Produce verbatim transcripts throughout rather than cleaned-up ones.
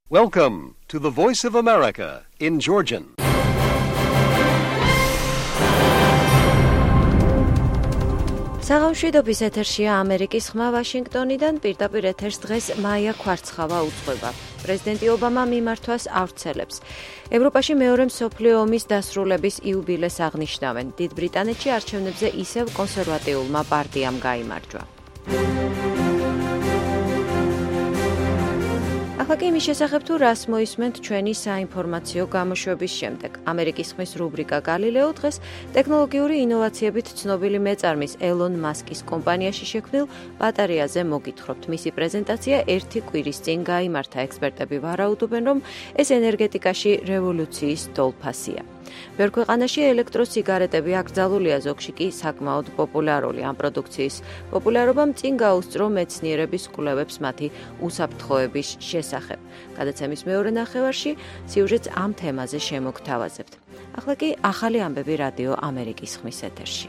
Welcome to the Voice of America in Georgian. საღამშვიდობის ეთერშია ამერიკის ხმა ვაშინგტონიდან, პირდაპირ ეთერს დღეს მაია ქვარცხავა უძღვება. პრეზიდენტი ობამა მიმართვას ავრცელებს. ევროპაში მეორე მსოფლიო ომის დასრულების იუბილეს აღნიშნავენ. დიდ ბრიტანეთში არჩევნებზე ისევ კონსერვატიულმა პარტიამ გაიმარჯვა. ახლა კი იმის შესახებ თუ რას მოისმენთ ჩვენი საინფორმაციო გამოშვების შემდეგ. ამერიკის ხმის რუბრიკა გალილეო დღეს ტექნოლოგიური ინოვაციებით ცნობილი მეწარმის ელონ მასკის კომპანიაში შექმნილ ბატარეაზე მოგითხრობთ. მისი პრეზენტაცია ერთი კვირის წინ გაიმართა. ექსპერტები ვარაუდობენ, რომ ეს ენერგეტიკაში რევოლუციის დოლფასია. ბევრ ქვეყანაში ელექტროსიგარეტები აკრძალულია, ზოგში კი საკმაოდ პოპულარული. ამ პროდუქციის პოპულარობამ წინ გაუსწრო მეცნიერების კვლევებს მათი უსაფრთხოების შესახებ. გადაცემის მეორე ნახევარში სიუჟეტს ამ თემაზე შემოგთავაზებთ. ახლა კი ახალი ამბები რადიო ამერიკის ხმის ეთერში.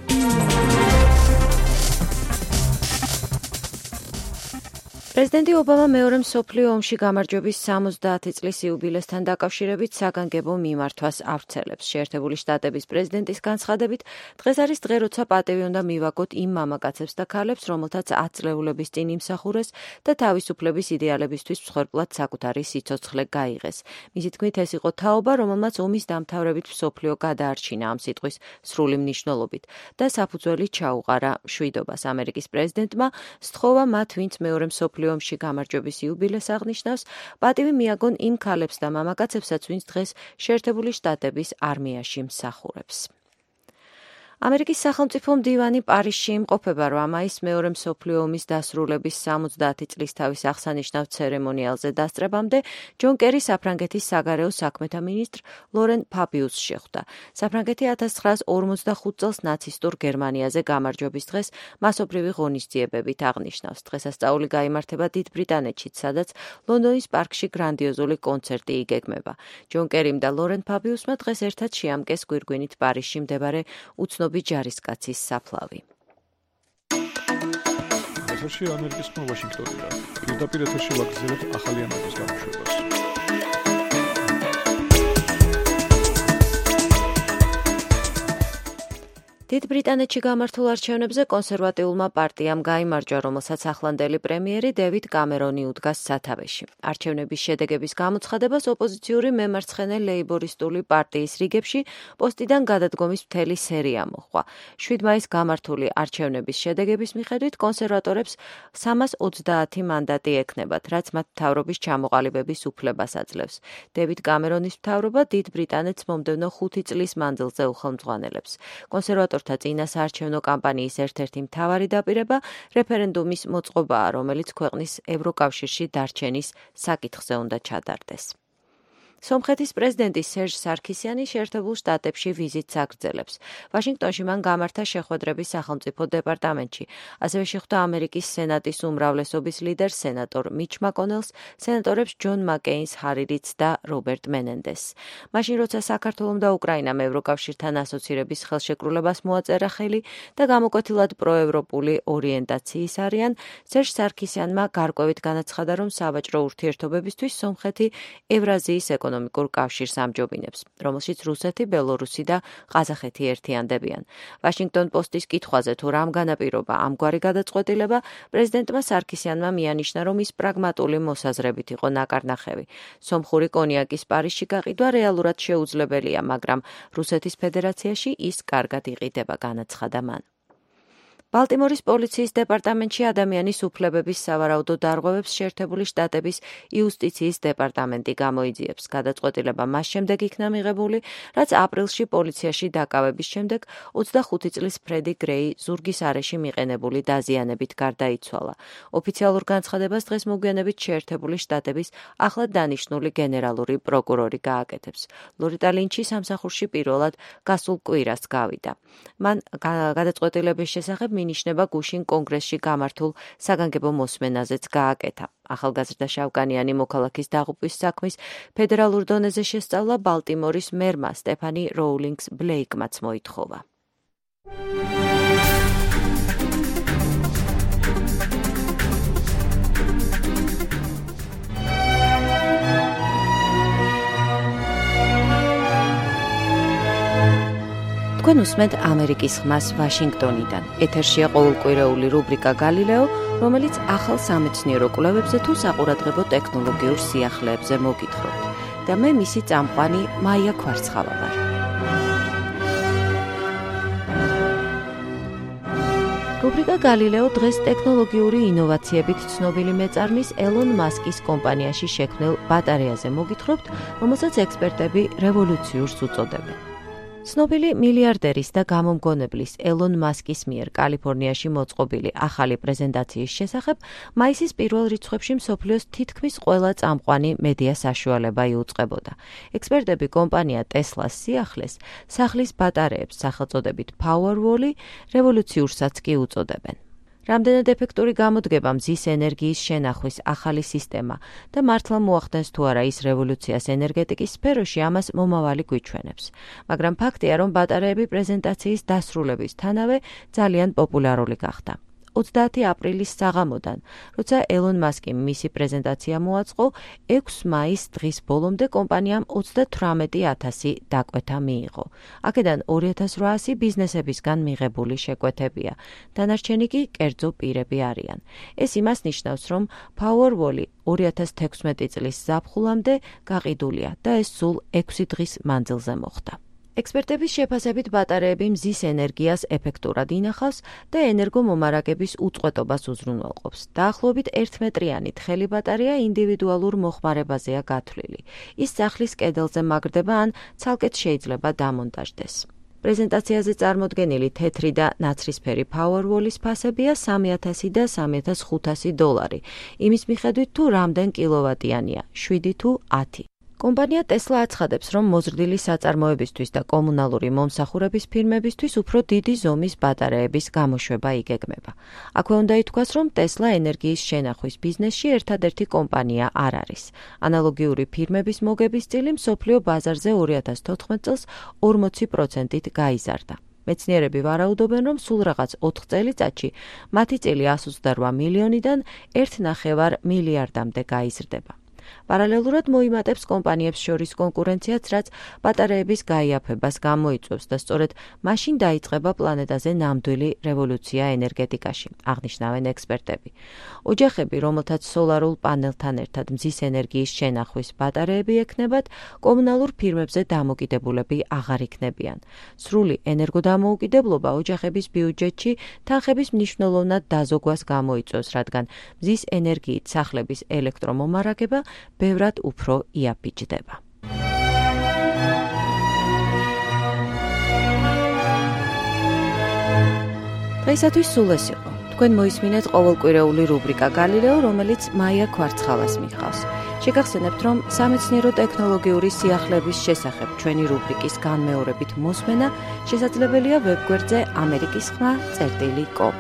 პრეზიდენტი ობამა მეორე მსოფლიო ომში გამარჯვების სამოცდაათი წლის იუბილესთან დაკავშირებით საგანგებო მიმართვას ავრცელებს. შეერთებული შტატების პრეზიდენტის განცხადებით, დღეს არის დღე, როცა პატივი უნდა მივაგოთ იმ მამაკაცებს და ქალებს, რომელთაც ათწლეულების წინ იმსახურეს და თავისუფლების იდეალებისთვის მსხვერპლად საკუთარი სიცოცხლე გაიღეს. მისი თქმით, ეს იყო თაობა, რომელმაც ომის დამთავრებით მსოფლიო გადაარჩინა ამ სიტყვის სრული მნიშვნელობით და საფუძველი ჩაუყარა მშვიდობას. ამერიკის პრეზიდენტმა სთხოვა მათ, ვინც მეორე მსოფლიო ომში გამარჯვების იუბილეს აღნიშნავს, პატივი მიაგონ იმ ქალებს და მამაკაცებსაც, ვინც დღეს შეერთებული შტატების არმიაში მსახურებს. ამერიკის სახელმწიფო მდივანი პარიზში იმყოფება რვა მაისს მეორე მსოფლიო ომის დასრულების სამოცდაათი წლის თავის აღსანიშნავ ცერემონიალზე დასწრებამდე ჯონ კერი საფრანგეთის საგარეო საქმეთა მინისტრ ლორენ ფაბიუსს შეხვდა. საფრანგეთი ათას ცხრაას ორმოცდახუთ წელს ნაცისტურ გერმანიაზე გამარჯვების დღეს მასობრივი ღონისძიებებით აღნიშნავს. დღესასწაული გაიმართება დიდ ბრიტანეთშიც, სადაც ლონდონის პარკში გრანდიოზული კონცერტი იგეგმება. ჯონ კერიმ და ლორენ ფაბიუსმა დღეს ერთად შეამკეს გვირგვინით პარიზში მდებარე უცნობი ჯარისკაცის საფლავი. ეთერში ამერიკის ხმა ვაშინგტონიდან. პირდაპირ ეთერში ვაგრძელებთ ახალი ამბების გამოშვებას. დიდ ბრიტანეთში გამართულ არჩევნებზე კონსერვატიულმა პარტიამ გაიმარჯვა, რომელსაც ახლანდელი პრემიერი დევიდ კამერონი უდგას სათავეში. არჩევნების შედეგების გამოცხადებას ოპოზიციური მემარცხენე ლეიბორისტული პარტიის რიგებში პოსტიდან გადადგომის მთელი სერია მოჰყვა. შვიდ მაისს გამართული არჩევნების შედეგების მიხედვით კონსერვატორებს სამას ოცდაათი მანდატი ექნებათ, რაც მათ მთავრობის ჩამოყალიბების უფლებას აძლევს. დევიდ კამერონის მთავრობა დიდ ბრიტანეთს მომდევნო ხუთი წლის მანძილზე უხელმძღვანელებს. კონსერვატორ წინა საარჩევნო კამპანიის ერთ-ერთი მთავარი დაპირება რეფერენდუმის მოწყობაა, რომელიც ქვეყნის ევროკავშირში დარჩენის საკითხზე უნდა ჩადარდეს. სომხეთის პრეზიდენტი სერჟ სარქისიანი შეერთებულ შტატებში ვიზიტს აგრძელებს. ვაშინგტონში მან გამართა შეხვედრები სახელმწიფო დეპარტამენტში. ასევე შეხვდა ამერიკის სენატის უმრავლესობის ლიდერ სენატორ მიჩ მაკონელს, სენატორებს ჯონ მაკეინს, ჰარი რიდს და რობერტ მენენდესს. მაშინ, როცა საქართველომ და უკრაინამ ევროკავშირთან ასოცირების ხელშეკრულებას მოაწერა ხელი და გამოკვეთილად პროევროპული ორიენტაციის არიან, სერჟ სარქისიანმა გარკვევით განაცხადა, რომ სავაჭრო ურთიერთობებისთვის სომხეთი ევრაზიის ეკონომიკურ კავშირს ამჯობინებს, რომელშიც რუსეთი, ბელორუსი და ყაზახეთი ერთიანდებიან. ვაშინგტონ პოსტის კითხვაზე თუ რამ განაპირობა ამგვარი გადაწყვეტილება, პრეზიდენტმა სარქისიანმა მიანიშნა, რომ ის პრაგმატული მოსაზრებით იყო ნაკარნახევი. სომხური კონიაკის პარიზში გაყიდვა რეალურად შეუძლებელია, მაგრამ რუსეთის ფედერაციაში ის კარგად იყიდება, განაცხადა მან. ბალტიმორის პოლიციის დეპარტამენტში ადამიანის უფლებების სავარაუდო დარღვევებს შეერთებული შტატების იუსტიციის დეპარტამენტი გამოიძიებს. გადაწყვეტილება მას შემდეგ იქნა მიღებული, რაც აპრილში პოლიციაში დაკავების შემდეგ ოცდახუთი წლის ფრედი გრეი ზურგის არეში მიყენებული დაზიანებით გარდაიცვალა. ოფიციალურ განცხადებას დღეს მოგვიანებით შეერთებული შტატების ახლად დანიშნული გენერალური პროკურორი გააკეთებს. ლორეტა ლინჩი სამსახურში პირველად გასულ კვირას გავიდა. მან გადაწყვეტილების შესახებ მინიშნება გუშინ კონგრესში გამართულ საგანგებო მოსმენაზეც გააკეთა. ახალგაზრდა შავკანიანი მოქალაქის დაღუპვის საქმის ფედერალურ დონეზე შესწავლა ბალტიმორის მერმა სტეფანი როულინგს ბლეიკმაც მოითხოვა. თქვენ უსმენთ ამერიკის ხმას ვაშინგტონიდან. ეთერშია ყოველკვირეული რუბრიკა გალილეო, რომელიც ახალ სამეცნიერო კვლევებზე თუ საყურადღებო ტექნოლოგიურ სიახლეებზე მოგითხრობთ. და მე მისი წამყვანი მაია ქვარცხავა ვარ. რუბრიკა გალილეო დღეს ტექნოლოგიური ინოვაციებით ცნობილი მეწარმის ელონ მასკის კომპანიაში შექმნილ ბატარეაზე მოგითხრობთ, რომელსაც ექსპერტები რევოლუციურს უწოდებენ. ცნობილი მილიარდერის და გამომგონებლის ელონ მასკის მიერ კალიფორნიაში მოწყობილი ახალი პრეზენტაციის შესახებ მაისის პირველ რიცხვებში მსოფლიოს თითქმის ყველა წამყვანი მედია საშუალება იუწყებოდა. ექსპერტები კომპანია ტესლას სიახლეს სახლის ბატარეებს სახელწოდებით Powerwall-ი რევოლუციურსაც კი უწოდებენ. რამდენად ეფექტური გამოდგება მზის ენერგიის შენახვის ახალი სისტემა და მართლა მოახდენს თუ არა ის რევოლუციას ენერგეტიკის სფეროში, ამას მომავალი გვიჩვენებს. მაგრამ ფაქტია, რომ ბატარეები პრეზენტაციის დასრულებისთანავე ძალიან პოპულარული გახდა. ოცდაათი აპრილის საღამოდან, როცა ელონ მასკიმ მისი პრეზენტაცია მოაწყო, ექვსი მაისის დღის ბოლომდე კომპანიამ ოცდათვრამეტი ათასი დაკვეთა მიიღო. აქედან ორი ათას რვაასი ბიზნესებისგან მიღებული შეკვეთებია, დანარჩენი კი კერძო პირები არიან. ეს იმას ნიშნავს, რომ Powerwall-ი ორი ათას თექვსმეტი წლის ზაფხულამდე გაყიდულია და ეს სულ ექვსი დღის მანძილზე მოხდა. ექსპერტების შეფასებით ბატარეები მზის ენერგიას ეფექტურად ინახავს და ენერგომომარაგების უწყვეტობას უზრუნველყოფს. დაახლოებით ერთმეტრიანი თხელი ბატარეა ინდივიდუალურ მოხმარებაზეა გათვლილი. ის სახლის კედელზე მაგრდება ან ცალკეთ შეიძლება დამონტაჟდეს. პრეზენტაციაზე წარმოდგენილი თეთრი და ნაცრისფერი Powerwall-ის ფასებია სამი ათასი და სამი ათას ხუთასი დოლარი. იმის მიხედვით თუ რამდენ კილოვატიანია, შვიდი თუ ათი. კომპანია ტესლა აცხადებს, რომ მოზრდილი საწარმოებისთვის და კომუნალური მომსახურების ფირმებისთვის უფრო დიდი ზომის ბატარეების გამოშვება იგეგმება. აქვე უნდა ითქვას, რომ ტესლა ენერგიის შენახვის ბიზნესში ერთადერთი კომპანია არ არის. ანალოგიური ფირმების მოგების წილი მსოფლიო ბაზარზე ორი ათას თოთხმეტ წელს ორმოცი პროცენტით გაიზარდა. მეცნიერები ვარაუდობენ, რომ სულ რაღაც ოთხ წელიწადში მათი წილი εκατს ოცდარვა მილიონიდან ერთ ნახევარ მილიარდამდე გაიზრდება. პარალელურად მოიმატებს კომპანიებს შორის კონკურენციაც, რაც ბატარეების გაიაფებას გამოიწვევს და სწორედ მაშინ დაიწყება პლანეტაზე ნამდვილი რევოლუცია ენერგეტიკაში, აღნიშნავენ ექსპერტები. ოჯახები, რომელთაც სოლარულ პანელთან ერთად მზის ენერგიის შენახვის ბატარეები ექნებათ, კომუნალურ ფირმებზე დამოკიდებულები აღარ იქნებიან. სრული ენერგოდამოუკიდებლობა ოჯახების ბიუჯეტში თანხების მნიშვნელოვნად დაზოგვას გამოიწვევს, რადგან მზის ენერგიით სახლების ელექტრომომარაგება ბევრად უფრო იაფიჭდება. დღეისათვის სულ ეს იყო. თქვენ მოისმინეთ ყოველკვირეული რუბრიკა გალილეო, რომელიც მაია ქვარცხავას მიჰყავს. შეგახსენებთ, რომ სამეცნიერო ტექნოლოგიური სიახლეების შესახებ ჩვენი რუბრიკის განმეორებით მოსმენა შესაძლებელია ვებგვერდზე ამერიკის ხმა წერტილი კომ.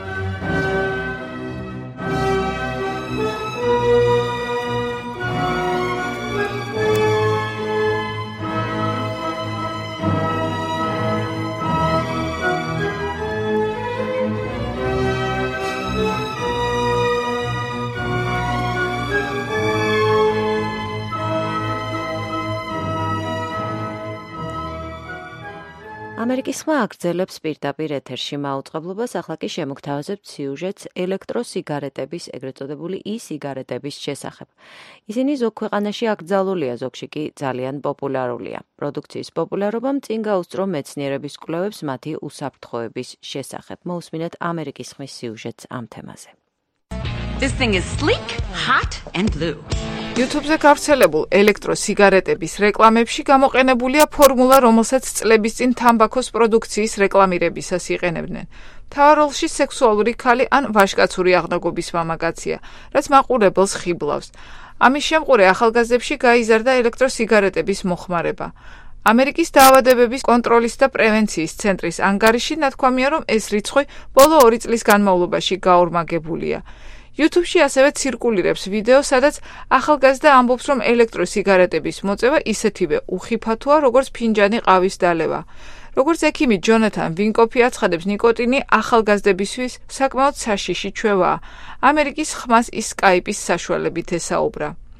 ამერიკის ხმა აგრძელებს პირდაპირ ეთერში მაუწყებლობას, ახლა კი შემოგთავაზებთ სიუჟეტს ელექტროსიგარეტების, ეგრეთ წოდებული e-სიგარეტების შესახებ. ისინი ზოგ ქვეყანაში აკრძალულია, ზოგში კი ძალიან პოპულარულია. პროდუქციის პოპულარობამ წინ გაუსწრო მეცნიერების კვლევებს მათი უსაფრთხოების შესახებ. მოусმინეთ ამერიკის ხმის სიუჟეტს ამ თემაზე. This thing is sleek, hot and blue. YouTube-ზე გავრცელებულ ელექტროსიგარეტების რეკლამებში გამოყენებულია ფორმულა, რომელსაც წლების წინ თამბაქოს პროდუქციის რეკლამირებისას იყენებდნენ. მთავარ როლში სექსუალური ქალი ან ვაჟკაცური აღნაგობის მამაკაცია, რაც მაყურებელს ხიბლავს. ამის შემყურე ახალგაზრდებში გაიზარდა ელექტროსიგარეტების მოხმარება. ამერიკის დაავადებების კონტროლის და პრევენციის ცენტრის ანგარიში ნათქვამია, რომ ეს რიცხვი ბოლო ორი წლის განმავლობაში გაორმაგებულია. YouTube-ში ასევე ცირკულირებს ვიდეო, სადაც ახალგაზრდა ამბობს, რომ ელექტროსიგარეტების მოწევა ისეთივე უხიფათოა, როგორც ფინჯანი ყავის დალევა. როგორც ექიმი ჯონათან ვინკოფი აცხადებს, ნიკოტინი ახალგაზრდებისთვის საკმაოდ საშიში ჩვევაა. ამერიკის ხმას ის Skype-ის საშუალებით ესაუბრა.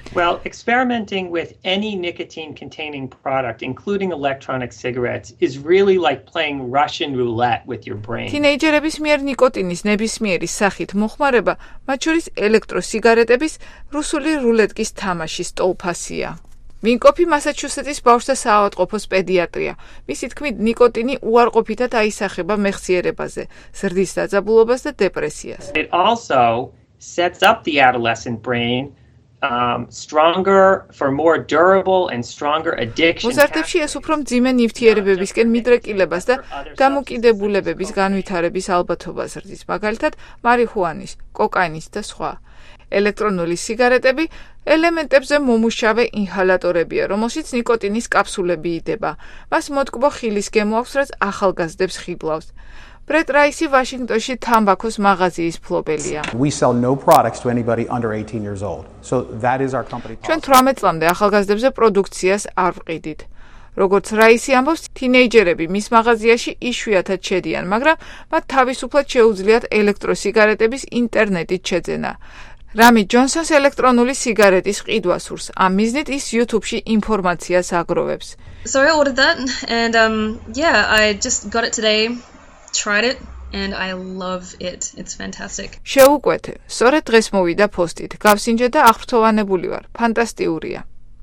Well, experimenting with any nicotine-containing product, including electronic cigarettes, is really like playing Russian roulette with your brain. თინეიჯერების მიერ ნიკოტინის ნებისმიერი სახით მოხმარება, მათ შორის ელექტროსიგარეტების რუსული რულეტკის თამაშის ტოლფასია. ვინკოფი მასაჩუსეტის ბავშვთა საავადმყოფოს პედიატრია. მისი თქმით, ნიკოტინი უარყოფითად აისახება მეხსიერებაზე, ზრდის დაძაბულობას და დეპრესიას. It also sets up the adolescent brain um, stronger for more durable and stronger addiction. მოზარდებში ეს უფრო მძიმე ნივთიერებებისკენ მიდრეკილებას და დამოკიდებულებების განვითარების ალბათობას ზრდის, მაგალითად, მარიხუანის, კოკაინის და სხვა. ელექტრონული სიგარეტები ელემენტებზე მომუშავე ინჰალატორებია, რომელშიც ნიკოტინის კაფსულები იდება. მას მოტკბო ხილის გემო აქვს, რაც ახალგაზრდებს ხიბლავს. ბრეტ რაისი ვაშინგტონში თამბაქოს მაღაზიის ფლობელია. We sell no products to anybody under eighteen years old. So that is our company policy. ჩვენ თვრამეტ წლამდე ახალგაზრდებზე პროდუქციას არ ვყიდით. როგორც რაისი ამბობს, თინეიჯერები მის მაღაზიაში იშვიათად შედიან, მაგრამ მათ თავისუფლად შეუძლიათ ელექტროსიგარეტების ინტერნეტით შეძენა. რამი ჯონსონს ელექტრონული სიგარეტის ყიდვა სურს. ამ მიზნით ის YouTube-ში ინფორმაციას აგროვებს. So I ordered that and um yeah, I just got it today. Tried it and I love it. It's fantastic. შეუკვეთე. სწორედ დღეს მოვიდა პოსტით. გავსინჯე და აღფრთოვანებული ვარ. ფანტასტიურია.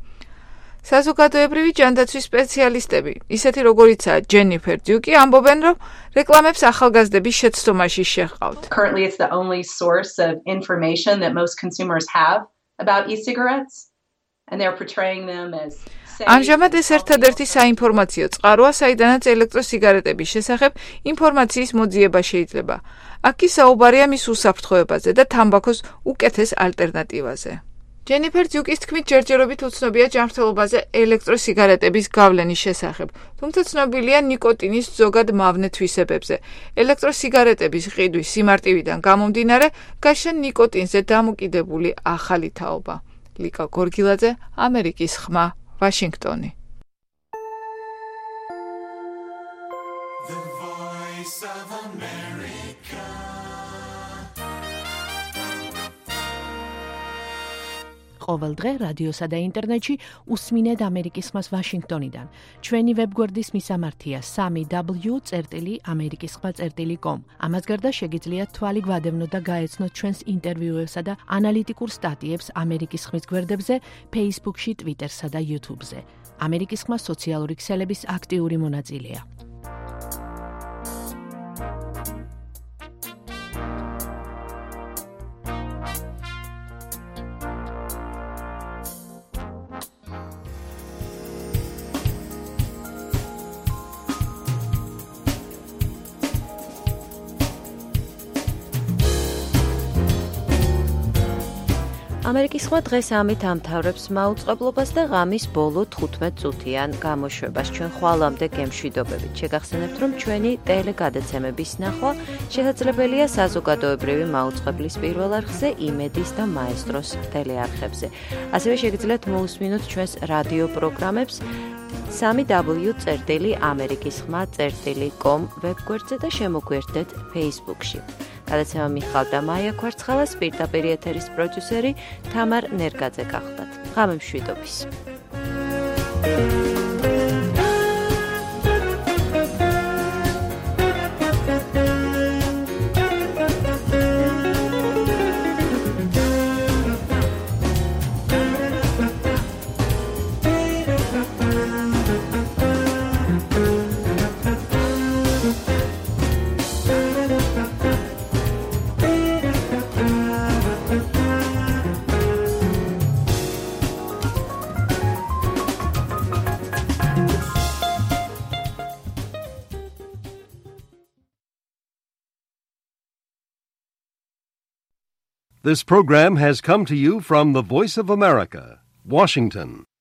საზოგადოებრივი ჯანდაცვის სპეციალისტები, ისეთი როგორიცაა ჯენიფერ დიუკი, ამბობენ, რომ რეკლამებს ახალგაზრდების შეცდომაში შეჰყავთ. Currently it's the only source of information that most consumers have about e-cigarettes and they're portraying them as ამჟამად ეს ერთადერთი საინფორმაციო წყაროა, საიდანაც ელექტროსიგარეტების შესახებ ინფორმაციის მოძიება შეიძლება. აქ კი საუბარია მის უსაფრთხოებაზე და თამბაქოს უკეთეს ალტერნატივაზე. ჯენიფერ დიუკის თქმით, ჯერჯერობით უცნობია ჯანმრთელობაზე ელექტროსიგარეტების გავლენის შესახებ, თუმცა ცნობილია ნიკოტინის ზოგად მავნე თვისებებზე. ელექტროსიგარეტების ყიდვის სიმარტივიდან გამომდინარე, გაშა ნიკოტინზე დამოკიდებული ახალი თაობა. ლიკა გორგილაძე, ამერიკის ხმა, ვაშინგტონი. The Voice of America. ყოველ დღე რადიოსა და ინტერნეტში უსმინეთ ამერიკის ხმას ვაშინგტონიდან. ჩვენი ვებგვერდის მისამართია სამი დაბლიუ წერტილი ამერიკის ხმა წერტილი კომ. ამას გარდა შეგიძლიათ თვალი გვადევნოთ და გაეცნოთ ჩვენს ინტერვიუებსა და ანალიტიკურ სტატიებს ამერიკის ხმის გვერდებზე, Facebook-ში, Twitter-სა და YouTube-ზე. ამერიკის ხმა სოციალური ქსელების აქტიური მონაწილეა. ამერიკის ხმა დღეს ამით ამთავრებს მაუწყებლობას და ღამის ბოლო თხუთმეტ წუთიან გამოშვებას ჩვენ ხვალამდე გემშვიდობებით. შეგახსენებთ, რომ ჩვენი ტელეგადაცემების ნახვა შესაძლებელია საზოგადოებრივი მაუწყებლის პირველ არხზე, იმედის და მაესტროს ტელეარხებზე. ასევე შეგიძლიათ მოусმინოთ ჩვენს რადიო პროგრამებს სამი დაბლიუ წერტილი ამერიკის ხმა წერტილი კომ ვებგვერდზე და შემოგვერდეთ Facebook-ში. გადაცემა მიხავდა მაია ქვარცხალას, პირდაპირ ეთერის პროდიუსერი თამარ ნერგაძე გახლდათ. ღამე მშვიდობის. This program has come to you from the Voice of America, Washington.